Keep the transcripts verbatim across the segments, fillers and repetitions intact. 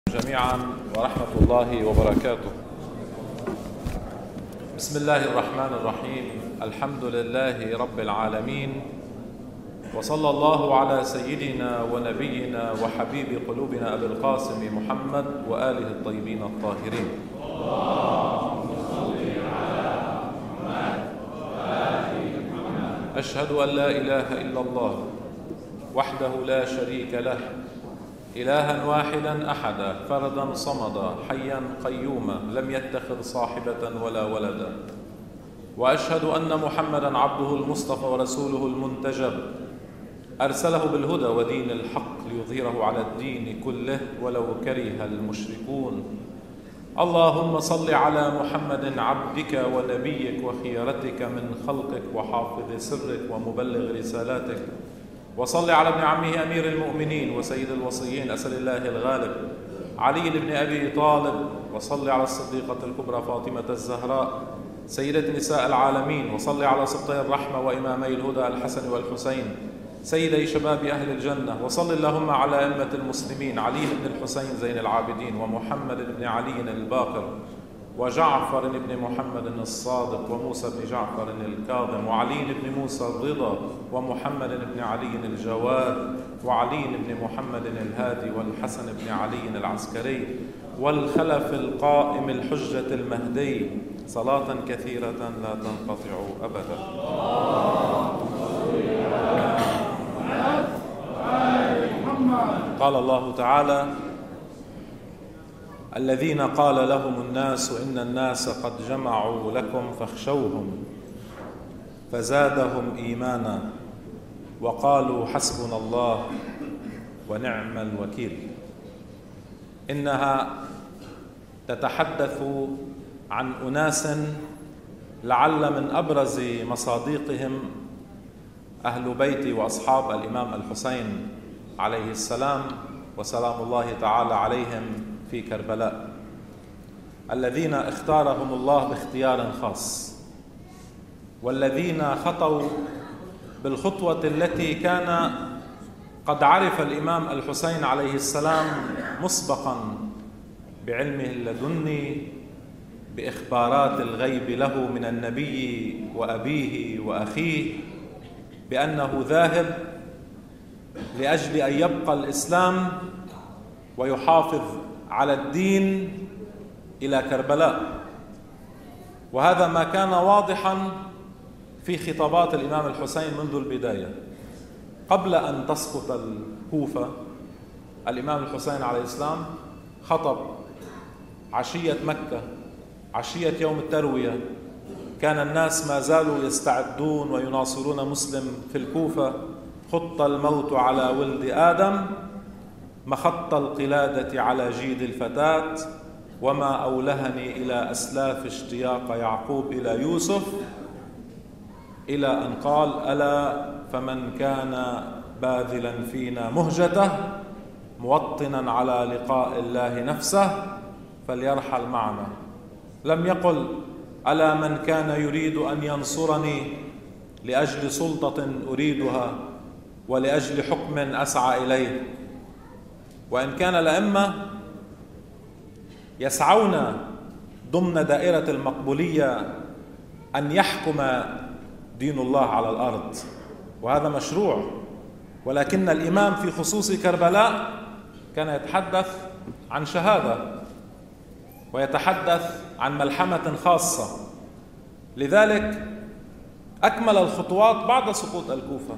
جميعا ورحمة الله وبركاته. بسم الله الرحمن الرحيم. الحمد لله رب العالمين، وصلى الله على سيدنا ونبينا وحبيب قلوبنا أبي القاسم محمد وآله الطيبين الطاهرين. اللهم صل على محمد وآل محمد. أشهد أن لا إله إلا الله وحده لا شريك له، إلها واحدا أحدا فردا صمدا حيا قيوما لم يتخذ صاحبة ولا ولدا، وأشهد أن محمدا عبده المصطفى ورسوله المنتجب، أرسله بالهدى ودين الحق ليظهره على الدين كله ولو كره المشركون. اللهم صل على محمد عبدك ونبيك وخيرتك من خلقك وحافظ سرك ومبلغ رسالاتك، وصل على ابن عمه أمير المؤمنين وسيد الوصيين أسد الله الغالب علي بن أبي طالب، وصل على الصديقة الكبرى فاطمة الزهراء سيدة نساء العالمين، وصل على سبطي الرحمة وإمامي الهدى الحسن والحسين سيدي شباب أهل الجنة، وصل اللهم على أئمة المسلمين علي بن الحسين زين العابدين ومحمد بن علي الباقر وجعفر بن محمد الصادق وموسى بن جعفر الكاظم وعلي بن موسى الرضا ومحمد بن علي الجواد وعلي بن محمد الهادي والحسن بن علي العسكري والخلف القائم الحجة المهدي، صلاة كثيرة لا تنقطع أبدا. قال الله تعالى: الذين قال لهم الناس إن الناس قد جمعوا لكم فاخشوهم فزادهم إيمانا وقالوا حسبنا الله ونعم الوكيل. إنها تتحدث عن أناس لعل من أبرز مصاديقهم أهل بيت وأصحاب الإمام الحسين عليه السلام وسلام الله تعالى عليهم في كربلاء، الذين اختارهم الله باختيار خاص، والذين خطوا بالخطوة التي كان قد عرف الإمام الحسين عليه السلام مسبقا بعلمه اللدني بإخبارات الغيب له من النبي وأبيه وأخيه بأنه ذاهب لأجل أن يبقى الإسلام ويحافظ على الدين إلى كربلاء. وهذا ما كان واضحا في خطابات الإمام الحسين منذ البداية. قبل أن تسقط الكوفة الإمام الحسين عليه السلام خطب عشية مكة، عشية يوم التروية. كان الناس ما زالوا يستعدون ويناصرون مسلم في الكوفة. خط الموت على ولد آدم، مخط القلادة على جيد الفتاة، وما أولهني إلى أسلاف اشتياق يعقوب إلى يوسف، إلى أن قال: ألا فمن كان باذلا فينا مهجته موطنا على لقاء الله نفسه فليرحل معنا. لم يقل: ألا من كان يريد أن ينصرني لأجل سلطة أريدها ولأجل حكم أسعى إليه. وإن كان الأئمة يسعون ضمن دائرة المقبولية أن يحكم دين الله على الأرض، وهذا مشروع، ولكن الإمام في خصوص كربلاء كان يتحدث عن شهادة ويتحدث عن ملحمة خاصة. لذلك أكمل الخطوات بعد سقوط الكوفة.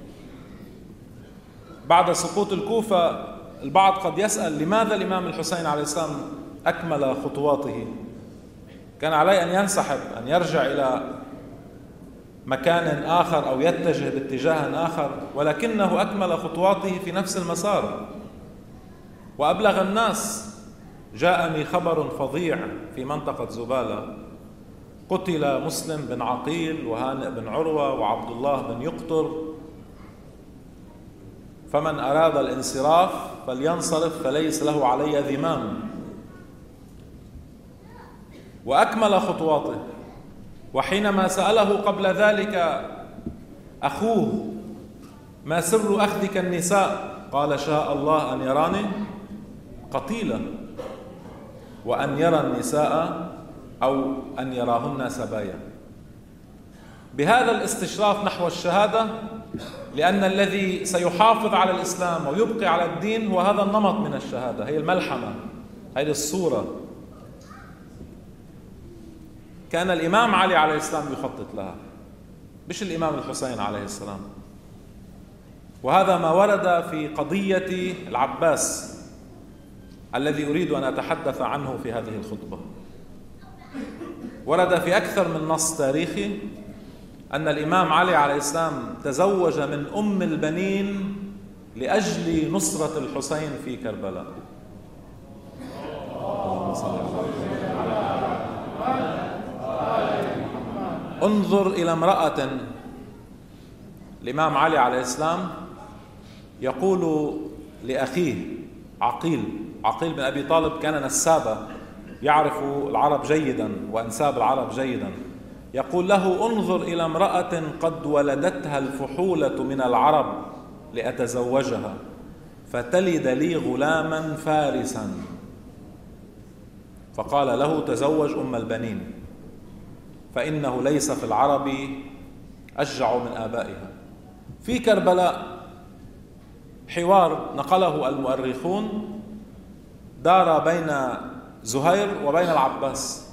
بعد سقوط الكوفة البعض قد يسأل: لماذا الإمام الحسين عليه السلام أكمل خطواته؟ كان عليه أن ينسحب، أن يرجع إلى مكان آخر أو يتجه باتجاه آخر، ولكنه أكمل خطواته في نفس المسار وأبلغ الناس. جاءني خبر فظيع في منطقة زبالة: قتل مسلم بن عقيل وهانئ بن عروة وعبد الله بن يقطر، فمن أراد الانصراف فلينصرف فليس له علي ذمام. وأكمل خطواته. وحينما سأله قبل ذلك أخوه: ما سر أخذك النساء؟ قال: شاء الله أن يراني قتيلا، وأن يرى النساء أو أن يراهن سبايا. بهذا الاستشراف نحو الشهادة، لأن الذي سيحافظ على الإسلام ويبقي على الدين هو هذا النمط من الشهادة، هي الملحمة، هذه الصورة. كان الإمام علي عليه السلام يخطط لها، مش الإمام الحسين عليه السلام. وهذا ما ورد في قضية العباس الذي أريد أن أتحدث عنه في هذه الخطبة. ورد في أكثر من نص تاريخي أن الإمام علي عليه السلام تزوج من أم البنين لأجل نصرة الحسين في كربلاء. انظر إلى امرأة الإمام علي عليه السلام يقول لأخيه عقيل، عقيل بن أبي طالب كان نسابا يعرف العرب جيدا وأنساب العرب جيدا، يقول له: انظر إلى امرأة قد ولدتها الفحولة من العرب لأتزوجها فتلد لي غلاما فارسا. فقال له: تزوج أم البنين، فإنه ليس في العرب أشجع من آبائها. في كربلاء حوار نقله المؤرخون دار بين زهير وبين العباس.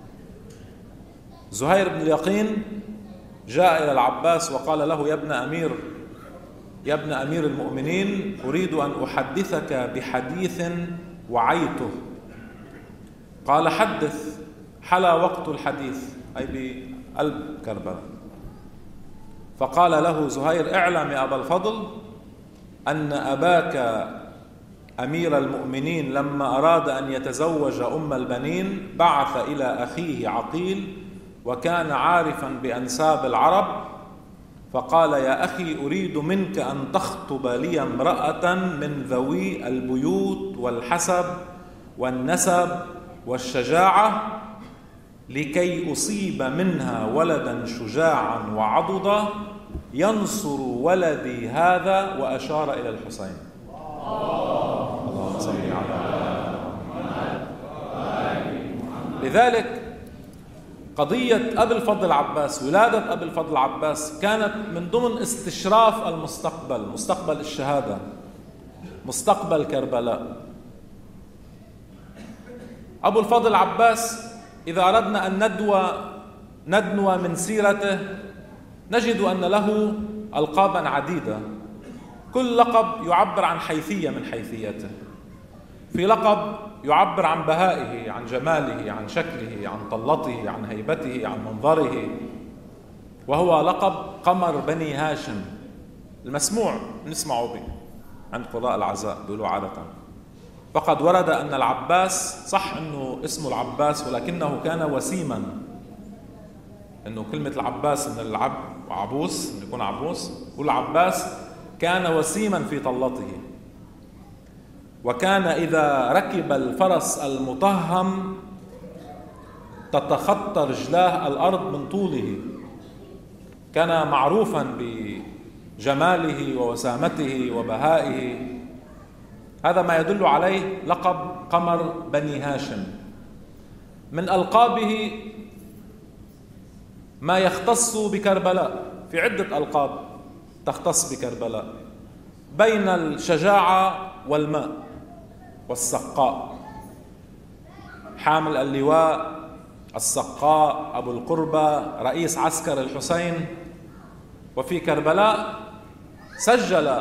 زهير بن اليقين جاء إلى العباس وقال له: يا ابن أمير يا ابن أمير المؤمنين، أريد أن أحدثك بحديث وعيته. قال: حدث. حلا وقت الحديث، أي بقلب كربلاء. فقال له زهير: اعلم يا أبا الفضل أن أباك أمير المؤمنين لما أراد أن يتزوج أم البنين بعث إلى أخيه عقيل، وكان عارفا بأنساب العرب، فقال: يا أخي، أريد منك أن تخطب لي امرأة من ذوي البيوت والحسب والنسب والشجاعة، لكي أصيب منها ولدا شجاعا وعضدا ينصر ولدي هذا. وأشار إلى الحسين. اللهم صل على محمد. لذلك قضية أبي الفضل العباس، ولادة أبي الفضل العباس، كانت من ضمن استشراف المستقبل، مستقبل الشهادة، مستقبل كربلاء. أبو الفضل العباس إذا أردنا أن ندوى ندنو من سيرته نجد أن له ألقابا عديدة، كل لقب يعبر عن حيثية من حيثياته. في لقب يعبر عن بهائه، عن جماله، عن شكله، عن طلته، عن هيبته، عن منظره، وهو لقب قمر بني هاشم، المسموع نسمعه به عند قراء العزاء بيقولوا عادة. فقد ورد أن العباس، صح أنه اسمه العباس ولكنه كان وسيما، أنه كلمة العباس من العب وعبوس، أنه يكون عبوس، والعباس كان وسيما في طلته، وكان إذا ركب الفرس المطهم تتخطى رجلاه الأرض من طوله. كان معروفا بجماله ووسامته وبهائه. هذا ما يدل عليه لقب قمر بني هاشم. من ألقابه ما يختص بكربلاء، في عدة ألقاب تختص بكربلاء، بين الشجاعة والماء والسقاء. حامل اللواء، السقاء، أبو القربة، رئيس عسكر الحسين. وفي كربلاء سجل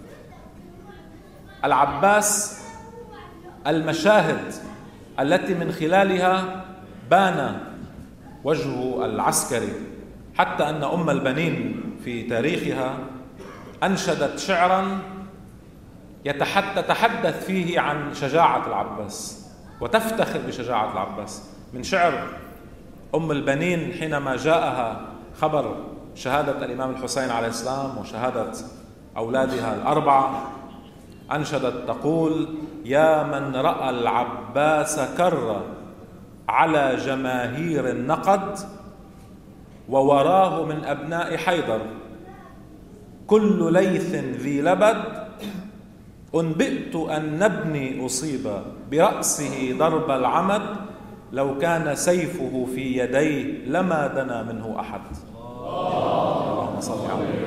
العباس المشاهد التي من خلالها بان وجهه العسكري، حتى أن أم البنين في تاريخها أنشدت شعرا يتحدث فيه عن شجاعة العباس وتفتخر بشجاعة العباس. من شعر أم البنين حينما جاءها خبر شهادة الإمام الحسين عليه السلام وشهادة أولادها الأربعة، أنشدت تقول: يا من رأى العباس كر على جماهير النقد، ووراه من أبناء حيدر كل ليث ذي لبد، أنبئت أن ابني أصيب برأسه ضرب العمد لو كان سيفه في يديه لما دنا منه أحد. اللهم صل عليه.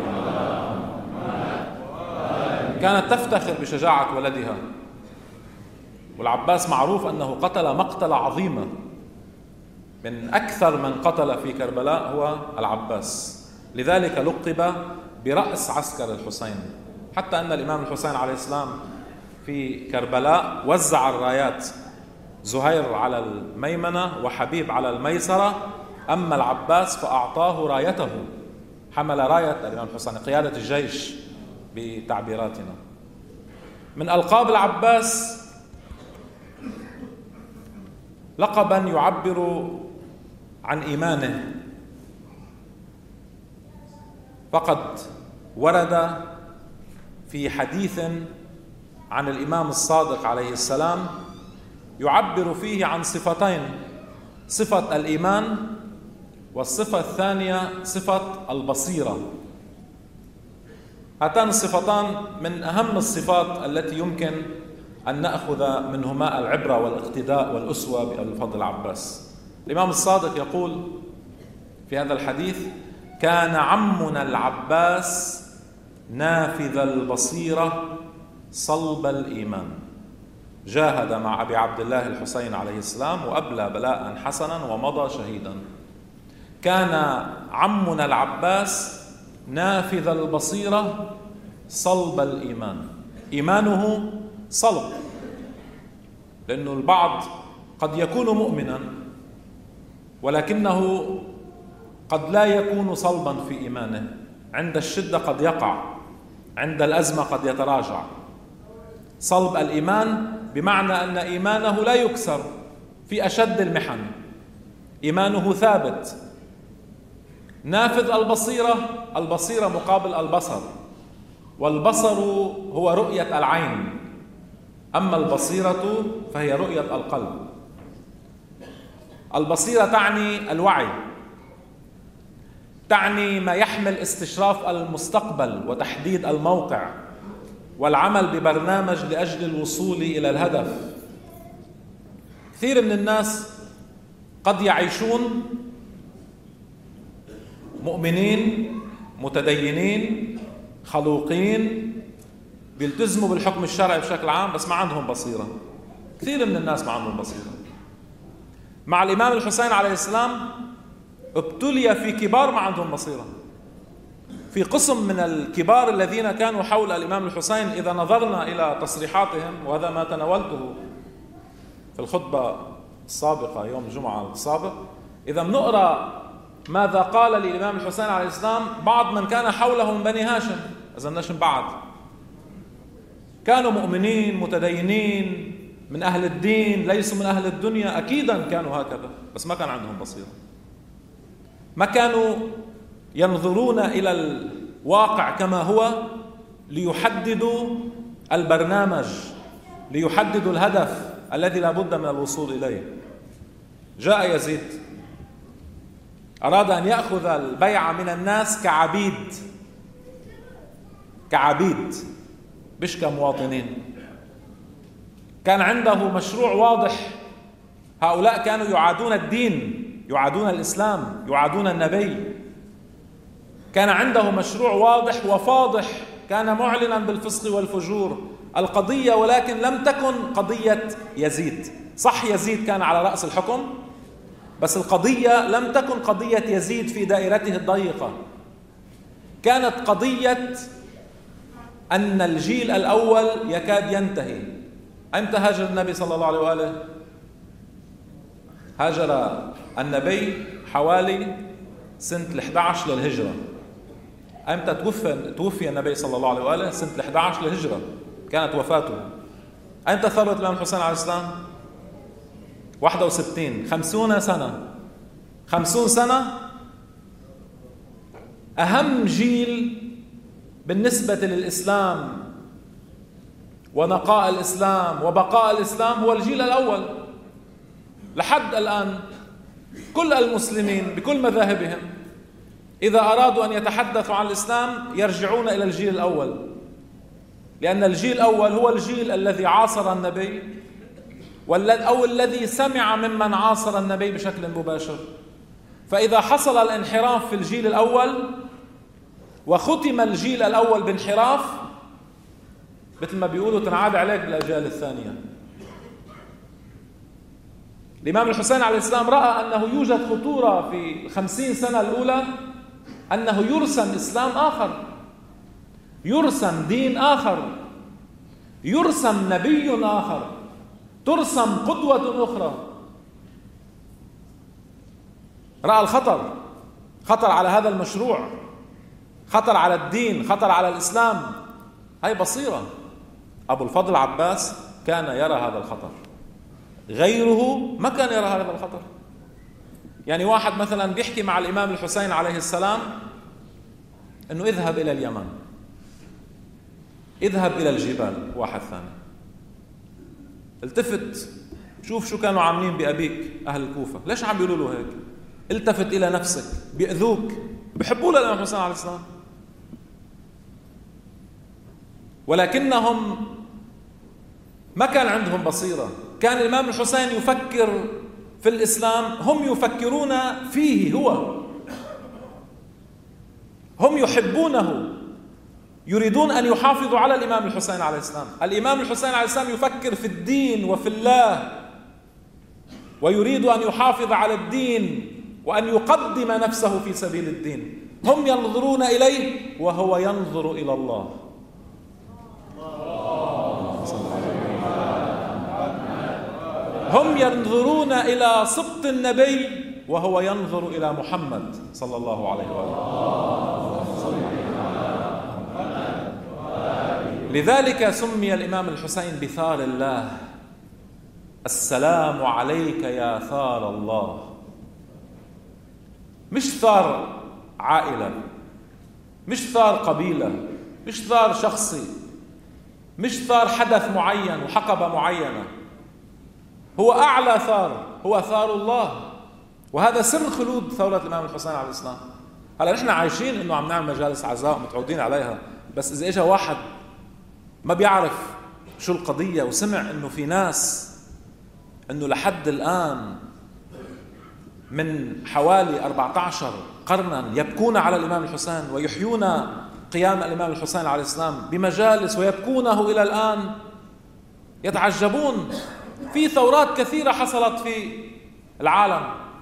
كانت تفتخر بشجاعة ولدها، والعباس معروف أنه قتل مقتلة عظيمة، من أكثر من قتل في كربلاء هو العباس، لذلك لقب برأس عسكر الحسين، حتى أن الإمام الحسين عليه السلام في كربلاء وزع الرايات، زهير على الميمنة وحبيب على الميسرة، أما العباس فأعطاه رايته، حمل راية الإمام الحسين، قيادة الجيش بتعبيراتنا. من ألقاب العباس لقبا يعبر عن إيمانه، فقد ورد في حديث عن الإمام الصادق عليه السلام يعبر فيه عن صفتين: صفة الإيمان، والصفة الثانية صفة البصيرة. هاتان الصفتان من أهم الصفات التي يمكن أن نأخذ منهما العبرة والاقتداء والأسوة بالفضل العباس. الإمام الصادق يقول في هذا الحديث: كان عمنا العباس نافذ البصيرة صلب الإيمان، جاهد مع أبي عبد الله الحسين عليه السلام وأبلى بلاء حسنا ومضى شهيدا. كان عمنا العباس نافذ البصيرة صلب الإيمان، إيمانه صلب، لأنه البعض قد يكون مؤمنا ولكنه قد لا يكون صلبا في إيمانه، عند الشدة قد يقع، عند الأزمة قد يتراجع. صلب الإيمان بمعنى أن إيمانه لا يكسر في أشد المحن، إيمانه ثابت. نافذ البصيرة، البصيرة مقابل البصر، والبصر هو رؤية العين، أما البصيرة فهي رؤية القلب. البصيرة تعني الوعي، تعني ما يحمل استشراف المستقبل وتحديد الموقع والعمل ببرنامج لأجل الوصول إلى الهدف. كثير من الناس قد يعيشون مؤمنين متدينين خلوقين بيلتزموا بالحكم الشرعي بشكل عام، بس ما عندهم بصيرة. كثير من الناس ما عندهم بصيرة. مع الإمام الحسين عليه السلام ابتلي في كبار ما عندهم بصيرة. في قسم من الكبار الذين كانوا حول الإمام الحسين إذا نظرنا إلى تصريحاتهم، وهذا ما تناولته في الخطبة السابقة يوم الجمعة السابق، إذا بنقرأ ماذا قال للإمام الحسين عليه السلام بعض من كان حوله من بني هاشم، إذا نشم بعض، كانوا مؤمنين متدينين من أهل الدين، ليسوا من أهل الدنيا، أكيدا كانوا هكذا، بس ما كان عندهم بصيرة، ما كانوا ينظرون إلى الواقع كما هو ليحددوا البرنامج، ليحددوا الهدف الذي لا بد من الوصول إليه. جاء يزيد أراد أن يأخذ البيعة من الناس كعبيد، كعبيد مش كمواطنين. كان عنده مشروع واضح، هؤلاء كانوا يعادون الدين، يعادون الإسلام، يعادون النبي. كان عنده مشروع واضح وفاضح، كان معلنا بالفسق والفجور القضية، ولكن لم تكن قضية يزيد. صح، يزيد كان على رأس الحكم، بس القضية لم تكن قضية يزيد في دائرته الضيقة، كانت قضية أن الجيل الأول يكاد ينتهي. أمتى هاجر النبي صلى الله عليه وآله؟ هاجر النبي حوالي سنة الإحدى عشر للهجرة. أمتى توفي توفي النبي صلى الله عليه وآله؟ سنة الإحدى عشر للهجرة كانت وفاته. أمتى ثبت الإمام الحسين عليه السلام؟ واحد وستين، خمسون سنة. خمسون سنة أهم جيل بالنسبة للإسلام ونقاء الإسلام وبقاء الإسلام هو الجيل الأول. لحد الآن كل المسلمين بكل مذاهبهم إذا أرادوا أن يتحدثوا عن الإسلام يرجعون إلى الجيل الأول. لأن الجيل الأول هو الجيل الذي عاصر النبي أو الذي سمع ممن عاصر النبي بشكل مباشر. فإذا حصل الانحراف في الجيل الأول وختم الجيل الأول بانحراف، مثل ما بيقولوا تنعاد عليك بالأجيال الثانية. الإمام الحسين عليه السلام رأى أنه يوجد خطورة في الخمسين سنة الأولى أنه يرسم إسلام آخر، يرسم دين آخر، يرسم نبي آخر، ترسم قدوة أخرى. رأى الخطر، خطر على هذا المشروع، خطر على الدين، خطر على الإسلام. هاي بصيرة. أبو الفضل عباس كان يرى هذا الخطر، غيره ما كان يرى هذا الخطر. يعني واحد مثلا بيحكي مع الإمام الحسين عليه السلام أنه اذهب إلى اليمن، اذهب إلى الجبال. واحد ثاني التفت شوف شو كانوا عاملين بأبيك أهل الكوفة، ليش عم بيقولوا له هيك؟ التفت إلى نفسك، بيأذوك، بيحبوا له الإمام الحسين عليه السلام، ولكنهم ما كان عندهم بصيرة. كان الإمام الحسين يفكر في الإسلام، هم يفكرون فيه هو، هم يحبونه، يريدون أن يحافظوا على الإمام الحسين عليه السلام. الإمام الحسين عليه السلام يفكر في الدين وفي الله، ويريد أن يحافظ على الدين وأن يقدم نفسه في سبيل الدين. هم ينظرون إليه وهو ينظر إلى الله. هم ينظرون إلى سبط النبي وهو ينظر إلى محمد صلى الله عليه وآله. لذلك سمي الإمام الحسين بثار الله. السلام عليك يا ثار الله. مش ثار عائلة، مش ثار قبيلة، مش ثار شخصي، مش ثار حدث معين وحقبة معينة. هو أعلى ثار، هو ثار الله. وهذا سر خلود ثورة الإمام الحسين عليه السلام. هلا نحن عايشين إنه عم نعمل مجالس عزاء متعودين عليها، بس إذا إجا واحد ما بيعرف شو القضية وسمع إنه في ناس إنه لحد الآن من حوالي أربعة عشر قرنا يبكون على الإمام الحسين ويحيون قيام الإمام الحسين عليه السلام بمجالس ويبكونه إلى الآن، يتعجبون. في ثورات كثيرة حصلت في العالم،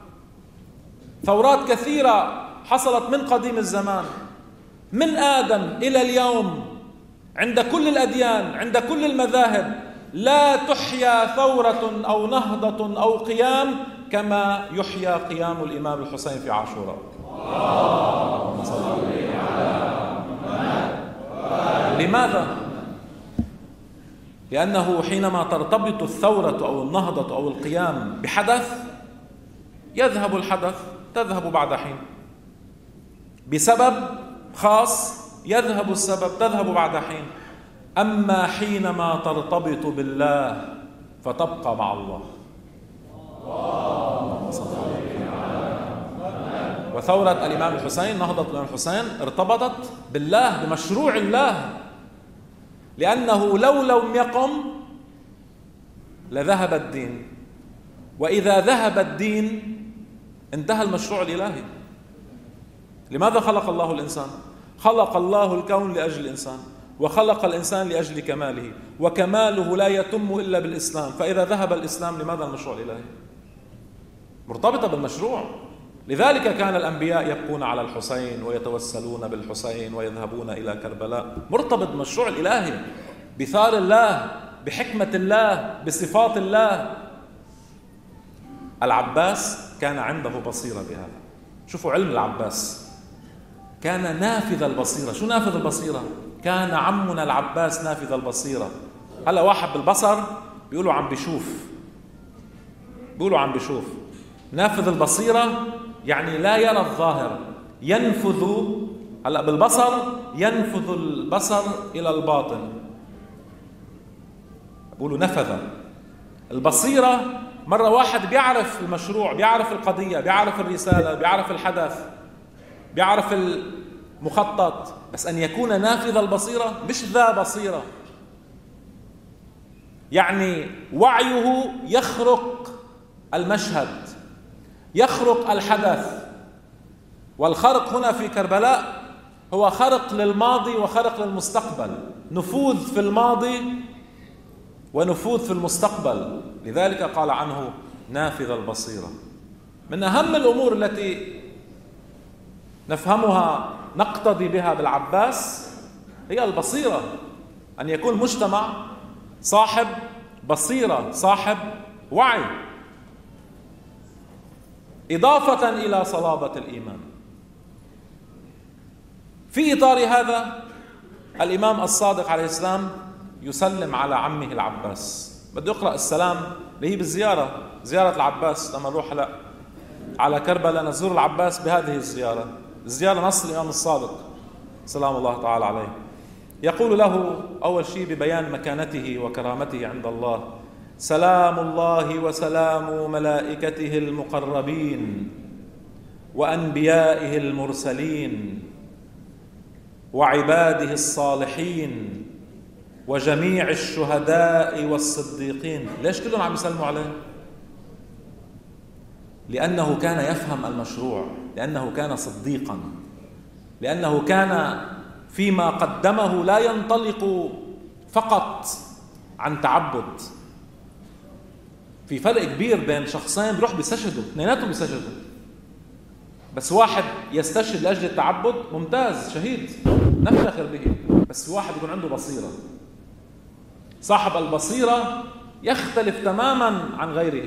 ثورات كثيرة حصلت من قديم الزمان، من آدم إلى اليوم، عند كل الأديان، عند كل المذاهب. لا تحيا ثورة أو نهضة أو قيام كما يحيى قيام الإمام الحسين في عاشوراء. اللهم صل على محمد. لماذا؟ لأنه حينما ترتبط الثورة أو النهضة أو القيام بحدث، يذهب الحدث، تذهب بعد حين. بسبب خاص يذهب السبب، تذهب بعد حين. أما حينما ترتبط بالله فتبقى مع الله. وثورة الإمام الحسين، نهضة الإمام الحسين، ارتبطت بالله، بمشروع الله، لأنه لو لم يقم لذهب الدين، وإذا ذهب الدين انتهى المشروع الإلهي. لماذا خلق الله الإنسان؟ خلق الله الكون لأجل الإنسان، وخلق الإنسان لأجل كماله، وكماله لا يتم إلا بالإسلام. فإذا ذهب الإسلام لماذا المشروع الإلهي؟ مرتبطة بالمشروع. لذلك كان الأنبياء يبكون على الحسين ويتوسلون بالحسين ويذهبون إلى كربلاء، مرتبط بالمشروع الإلهي، بثار الله، بحكمة الله، بصفات الله. العباس كان عنده بصيرة بهذا. شوفوا علم العباس، كان نافذ البصيرة. شو نافذ البصيرة؟ كان عمنا العباس نافذ البصيرة. هلا واحد بالبصر بيقولوا عم بيشوف، بيقولوا عم بيشوف. نافذ البصيرة يعني لا يرى الظاهر، ينفذ. هلا بالبصر ينفذ البصر إلى الباطن، بيقولوا نفذ. البصيرة مرة واحد بيعرف المشروع، بيعرف القضية، بيعرف الرسالة، بيعرف الحدث، بيعرف المخطط، بس أن يكون نافذ البصيرة، مش ذا بصيرة. يعني وعيه يخرق المشهد، يخرق الحدث. والخرق هنا في كربلاء هو خرق للماضي وخرق للمستقبل، نفوذ في الماضي ونفوذ في المستقبل. لذلك قال عنه نافذ البصيرة. من أهم الأمور التي نفهمها نقتضي بها بالعباس هي البصيرة، أن يكون مجتمع صاحب بصيرة، صاحب وعي، إضافة إلى صلابة الإيمان. في إطار هذا الإمام الصادق عليه السلام يسلم على عمه العباس، بده يقرأ السلام اللي هي بالزيارة، زيارة العباس. لما نروح هلا على كربلاء نزور العباس بهذه الزيارة، الزيارة نص الإمام الصادق سلام الله تعالى عليه. يقول له أول شيء ببيان مكانته وكرامته عند الله: سلام الله وسلام ملائكته المقربين وأنبيائه المرسلين وعباده الصالحين وجميع الشهداء والصديقين. ليش كلهم عم يسلموا عليه؟ لأنه كان يفهم المشروع، لأنه كان صديقا، لأنه كان فيما قدمه لا ينطلق فقط عن تعبد. في فرق كبير بين شخصين بيروح بيستشهدوا، اثنيناتهم بيستشهدوا، بس واحد يستشهد لأجل التعبد ممتاز، شهيد نفتخر به، بس واحد يكون عنده بصيرة. صاحب البصيرة يختلف تماما عن غيره.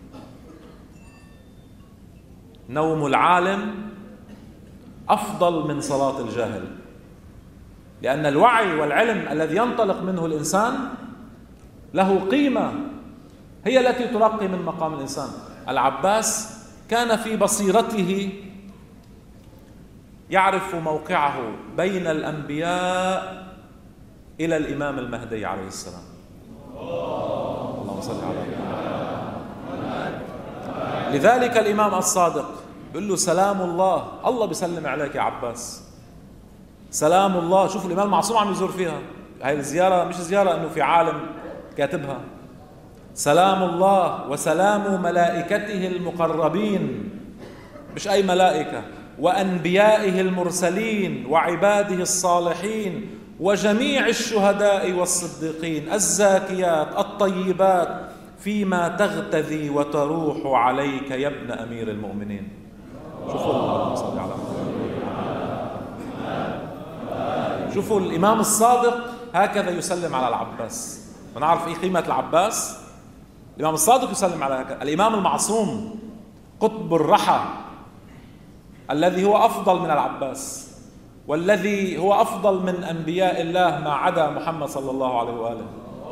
نوم العالم أفضل من صلاة الجاهل، لأن الوعي والعلم الذي ينطلق منه الإنسان له قيمة هي التي ترقي من مقام الإنسان. العباس كان في بصيرته يعرف موقعه بين الأنبياء إلى الإمام المهدي عليه السلام. اللهم صل على محمد. لذلك الإمام الصادق بيقول له سلام الله، الله بيسلم عليك يا عباس، سلام الله. شوفوا الإمام المعصوم عم يزور فيها، هاي الزيارة مش زيارة أنه في عالم كاتبها. سلام الله وسلام ملائكته المقربين، مش أي ملائكة، وأنبيائه المرسلين وعباده الصالحين وجميع الشهداء والصديقين الزاكيات الطيبات فيما تغتذي وتروح عليك يا ابن أمير المؤمنين. شوفوا الله صلى على شوفوا الإمام الصادق هكذا يسلم على العباس. ونعرف إيه قيمة العباس. الإمام الصادق يسلم على هكذا. الإمام المعصوم قطب الرحى الذي هو أفضل من العباس، والذي هو أفضل من أنبياء الله ما عدا محمد صلى الله عليه وآله.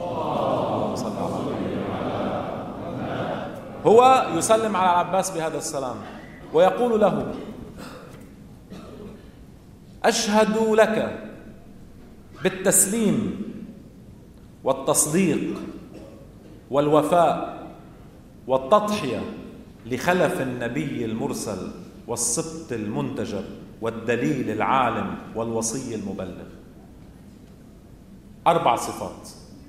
هو يسلم على العباس بهذا السلام ويقول له: أشهد لك بالتسليم والتصديق والوفاء والتضحية لخلف النبي المرسل والسبط المنتجب والدليل العالم والوصي المبلغ. أربع صفات.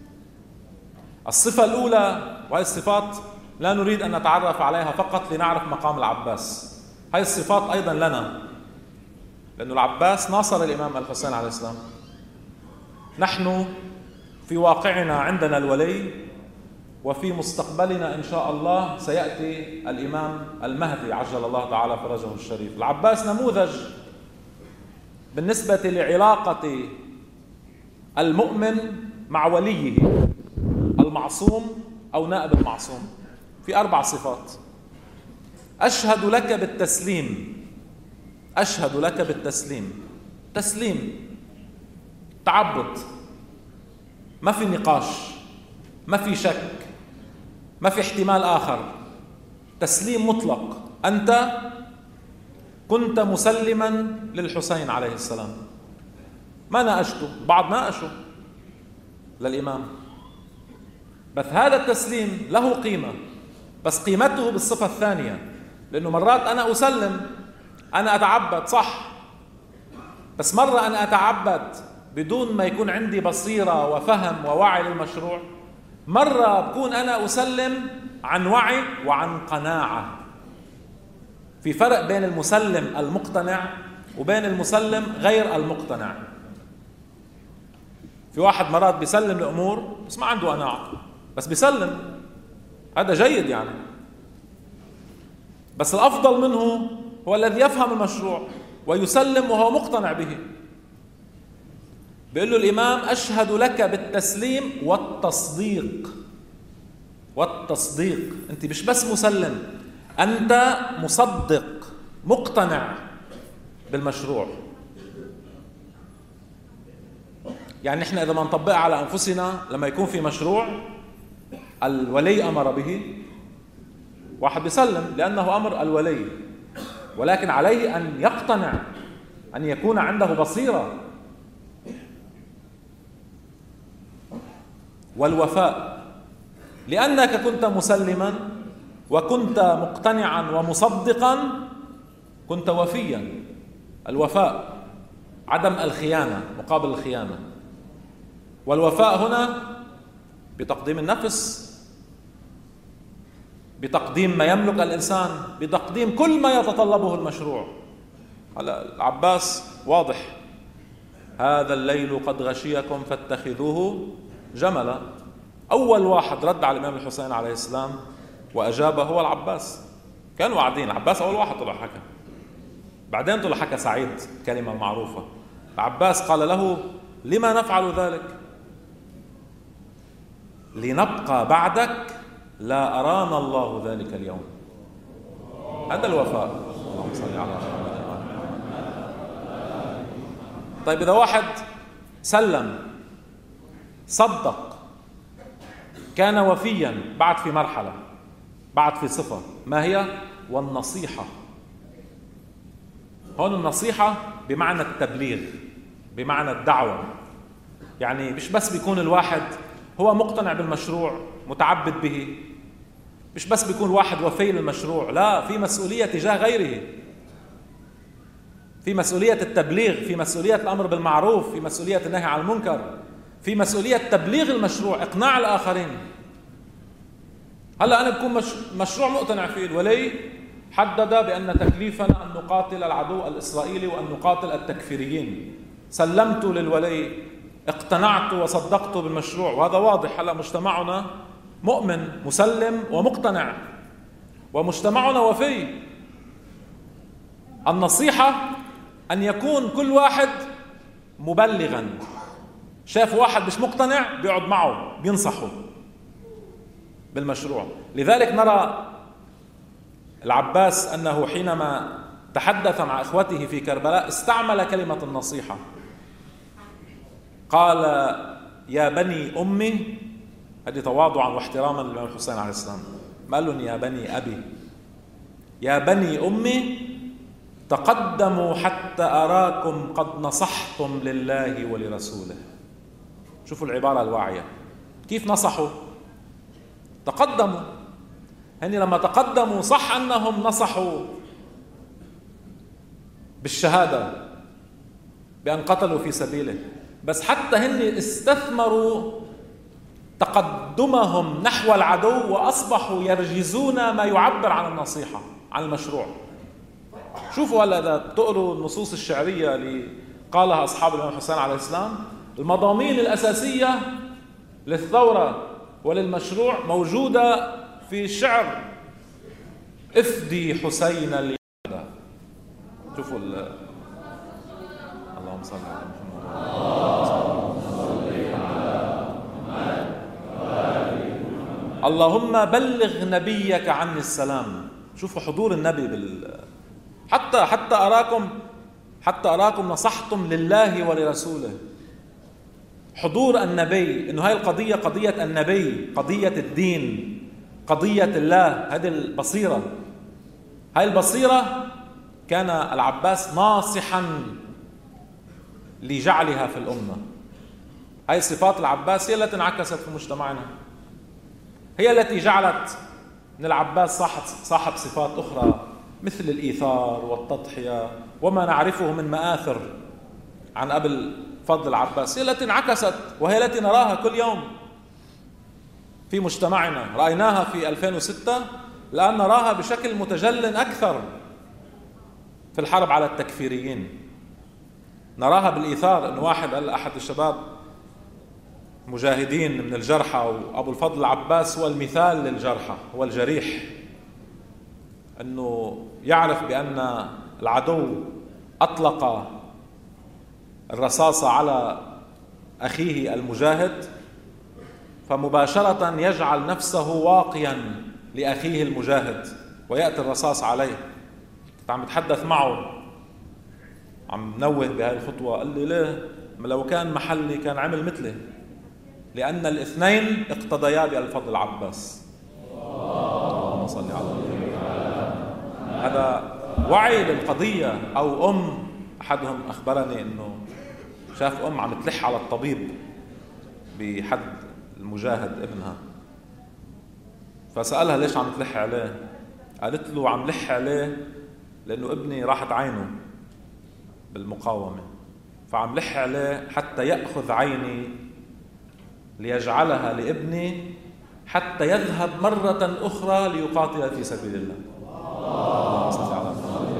الصفة الأولى، وهي الصفات لا نريد أن نتعرف عليها فقط لنعرف مقام العباس، هذه الصفات أيضا لنا، لأن العباس ناصر الإمام الحسين عليه السلام. نحن في واقعنا عندنا الولي، وفي مستقبلنا إن شاء الله سيأتي الإمام المهدي عجل الله تعالى فرجه الشريف. العباس نموذج بالنسبة لعلاقة المؤمن مع وليه المعصوم أو نائب المعصوم في أربع صفات. أشهد لك بالتسليم، أشهد لك بالتسليم، تسليم، تعبد، ما في نقاش، ما في شك، ما في احتمال آخر، تسليم مطلق. أنت كنت مسلما للحسين عليه السلام، ما ناقشته، بعض ناقشوا للإمام، بس هذا التسليم له قيمة، بس قيمته بالصفة الثانية، لأنه مرات أنا أسلم، أنا أتعبد صح، بس مرة أنا أتعبد بدون ما يكون عندي بصيرة وفهم ووعي للمشروع، مرة بكون أنا أسلم عن وعي وعن قناعة. في فرق بين المسلم المقتنع وبين المسلم غير المقتنع. في واحد مرات بيسلم الأمور بس ما عنده قناعة، بس بيسلم، هذا جيد يعني. بس الأفضل منه هو الذي يفهم المشروع ويسلم وهو مقتنع به. بيقول له الإمام: أشهد لك بالتسليم والتصديق. والتصديق، أنت مش بس مسلم، أنت مصدق، مقتنع بالمشروع. يعني نحن إذا ما نطبقها على أنفسنا، لما يكون في مشروع الولي أمر به، واحد بيسلم لأنه أمر الولي، ولكن عليه أن يقتنع، أن يكون عنده بصيرة. والوفاء، لأنك كنت مسلما وكنت مقتنعا ومصدقا كنت وفيا. الوفاء عدم الخيانة مقابل الخيانة. والوفاء هنا بتقديم النفس، بتقديم ما يملك الإنسان، بتقديم كل ما يتطلبه المشروع. هلا العباس واضح: هذا الليل قد غشيكم فاتخذوه جملا. أول واحد رد على الإمام الحسين عليه السلام وأجابه هو العباس. كانوا قاعدين، العباس أول واحد طلع حكى، بعدين طلع حكى سعيد كلمة معروفة. العباس قال له: لما نفعل ذلك؟ لنبقى بعدك لا أرانا الله ذلك اليوم. هذا الوفاء. اللهم صل على محمد. طيب إذا واحد سلم، صدق، كان وفيا، بعد في مرحلة، بعد في صفة، ما هي؟ والنصيحة. هون النصيحة بمعنى التبليغ، بمعنى الدعوة. يعني مش بس بيكون الواحد هو مقتنع بالمشروع متعبد به، مش بس بيكون واحد وفي للمشروع، لا، في مسؤولية تجاه غيره، في مسؤولية التبليغ، في مسؤولية الأمر بالمعروف، في مسؤولية النهي عن المنكر، في مسؤولية تبليغ المشروع، إقناع الآخرين. هلأ أنا بكون مش مشروع مقتنع فيه، الولي حدد بأن تكليفنا أن نقاتل العدو الإسرائيلي وأن نقاتل التكفيريين. سلمت للولي، اقتنعت وصدقت بالمشروع، وهذا واضح. هلأ مجتمعنا مؤمن مسلم ومقتنع، ومجتمعنا وفي. النصيحة أن يكون كل واحد مبلغا. شاف واحد مش مقتنع بيقعد معه بينصحه بالمشروع. لذلك نرى العباس أنه حينما تحدث مع إخوته في كربلاء استعمل كلمة النصيحة. قال: يا بني أمي، هذه تواضعا واحتراما للإمام الحسين عليه السلام، ما قال لهم يا بني أبي، يا بني أمي تقدموا حتى أراكم قد نصحتم لله ولرسوله. شوفوا العبارة الواعية، كيف نصحوا؟ تقدموا. هني لما تقدموا صح أنهم نصحوا بالشهادة بأن قتلوا في سبيله، بس حتى هني استثمروا تقدمهم نحو العدو وأصبحوا يرجزون ما يعبر عن النصيحة، عن المشروع. شوفوا هلا إذا تقروا النصوص الشعرية اللي قالها أصحاب الإمام الحسين عليه السلام، المضامين الأساسية للثورة وللمشروع موجودة في الشعر. افدي حسين اليهدى. شوفوا ال... اللهم صل على محمد. اللهم بلغ نبيك عني السلام. شوفوا حضور النبي بال... حتى حتى أراكم حتى أراكم نصحتم لله ولرسوله. حضور النبي، إنه هاي القضية قضية النبي، قضية الدين، قضية الله. هذه البصيرة، هاي البصيرة كان العباس ناصحا لجعلها في الأمة. هاي صفات العباس هي التي انعكست في مجتمعنا، هي التي جعلت من العباس صاحب صاحب صفات أخرى مثل الإيثار والتضحية وما نعرفه من مآثر عن أبي الفضل العباس، هي التي انعكست وهي التي نراها كل يوم. في مجتمعنا، رأيناها في ألفين وستة، الآن نراها بشكل متجل أكثر في الحرب على التكفيريين. نراها بالإيثار، أن واحد قال أحد الشباب مجاهدين من الجرحى، وأبو الفضل العباس هو المثال للجرحى، هو الجريح، أنه يعرف بأن العدو أطلق الرصاصة على أخيه المجاهد، فمباشرة يجعل نفسه واقيا لأخيه المجاهد ويأتي الرصاص عليه. كنت عم بتحدث معه، عم نوه بهذه الخطوة، قال لي ليه؟ لو كان محلي كان عمل مثله، لأن الاثنين اقتضيا بالفضل العباس. اللهم صل على محمد. هذا وعي للقضية. أو أم، أحدهم أخبرني أنه شاف أم عم تلح على الطبيب بحد المجاهد ابنها، فسألها ليش عم تلح عليه؟ قالت له عم لح عليه لأنه ابني راحت عينه بالمقاومة، فعم لح عليه حتى يأخذ عيني ليجعلها لابني حتى يذهب مرة أخرى ليقاتل في سبيل الله. اللهم صل على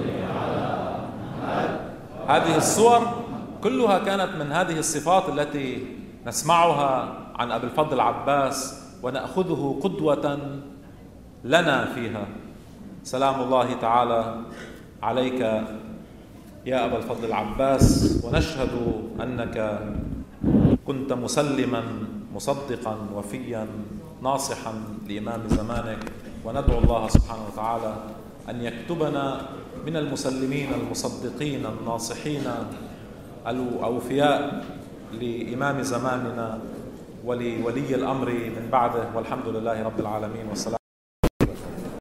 محمد. هذه الصور كلها كانت من هذه الصفات التي نسمعها عن أبي الفضل العباس ونأخذه قدوة لنا فيها. سلام الله تعالى عليك يا أبا الفضل العباس، ونشهد أنك كنت مسلما مصدقا وفيا ناصحا لإمام زمانك، وندعو الله سبحانه وتعالى أن يكتبنا من المسلمين المصدقين الناصحين الأوفياء لإمام زماننا ولولي الأمر من بعده، والحمد لله رب العالمين، والسلام.